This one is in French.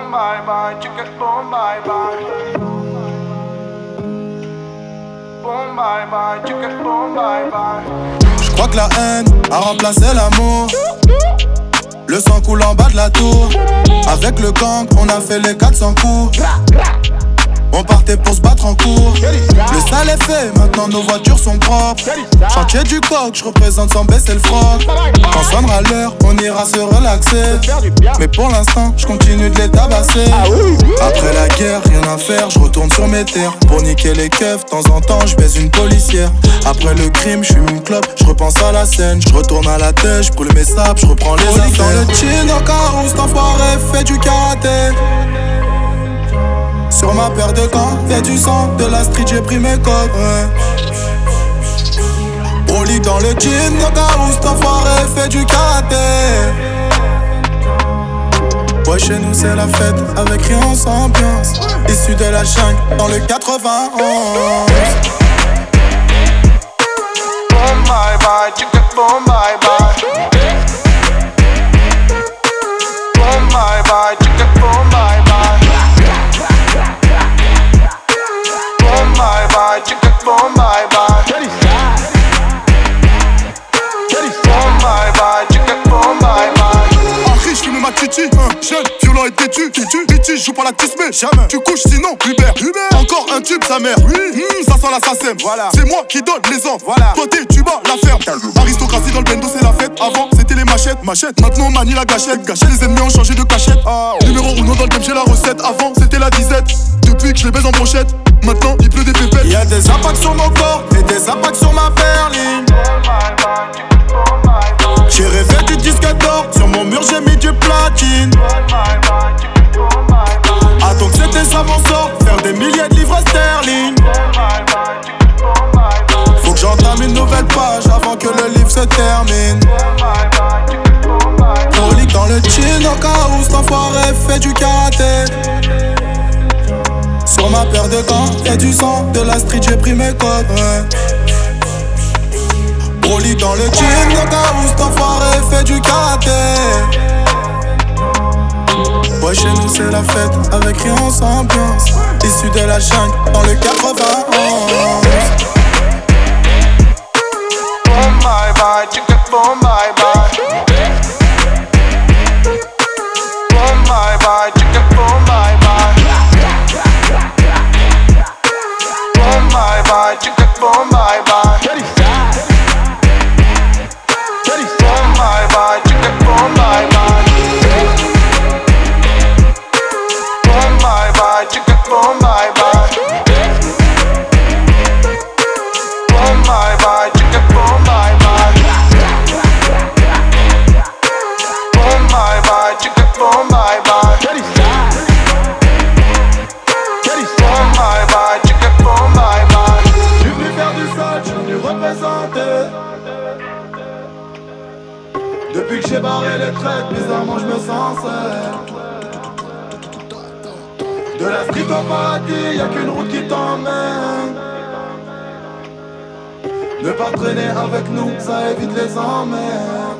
Boom bye bye, chicken boom bye bye. Boom bye bye, chicken boom bye bye. J'crois que la haine a remplacé l'amour. Le sang coule en bas de la tour. Avec le gang, on a fait les 400 coups. On partait pour se battre en cours. Le sale est fait, maintenant nos voitures sont propres. Chantier du coq, je représente sans baisser le froc. Quand sonnera l'heure, on ira se relaxer. Mais pour l'instant, je continue de les tabasser. Après la guerre, rien à faire, je retourne sur mes terres. Pour niquer les keufs, de temps en temps, je baise une policière. Après le crime, je fume une clope, je repense à la scène. Je retourne à la tête, je brûle mes sables, je reprends les affaires. Dans le chin, au carreau, cet enfoiré fait du karaté. Sur ma paire de gants, y'a du sang, de la street, j'ai pris mes codes, ouais. Broly dans le jean, au cas où cet enfoiré fait du karaté. Ouais, chez nous c'est la fête, avec rien sans ambiance. Issu de la jungle, dans le 91. Boom bye bye, chicken boom bye bye. Boom bye bye, chicken boom bye bye. Boom bye bye, chicken boom bye bye. Boom bye bye, chicken boom bye bye. En riche, fume ma titi, jeune, violent et têtu. Bitch, joue pas la tismée, jamais. Tu couches sinon, Hubert. Encore un tube, sa mère. Ça sent l'assassin. Voilà. C'est moi qui donne les ordres. Voilà. Côté, tu bats la ferme. Aristocratie dans le bendo, c'est la fête. Avant, c'était les machettes. Maintenant, on manie la gâchette. Les ennemis ont changé de cachette. Numéro 1 dans le game, j'ai la recette. Avant, c'était la disette. Depuis que je les baise en brochette, maintenant, il pleut des pépettes. Y'a des impacts sur mon corps et des impacts sur ma berline. J'ai rêvé du disque d'or, sur mon mur j'ai mis du platine. Ah donc c'était ça mon sort, faire des milliers de livres sterling. Faut que j'entame une nouvelle page avant que le livre se termine. Prolique dans le chin, au cas où cet enfoiré fait du karaté. Sur ma paire de gants, y'a du sang, de la street j'ai pris mes codes, ouais. Broly dans le jean, au cas où cet enfoiré fait du karaté. Ouais, chez nous c'est la fête, avec rien sans ambiance. Issu de la jungle, dans le 91. Boom bye bye, chicken boom bye bye. Boom bye bye, chicken boom bye bye. Boom bye bye, chicken boom bye bye. Boom bye bye, chicken boom bye bye. Boom bye bye, chicken boom bye bye. Boom bye bye, chicken boom bye bye. Boom bye bye, chicken boom bye bye. Boom bye bye, chicken boom bye bye. Je suis venu faire du sale, je suis venu représenter. Depuis que j'ai barré les traites, bizarrement je me sens seul. De la street au paradis, y'a qu'une route qui t'emmène. Ne pas traîner avec nous, ça évite les emmerdes.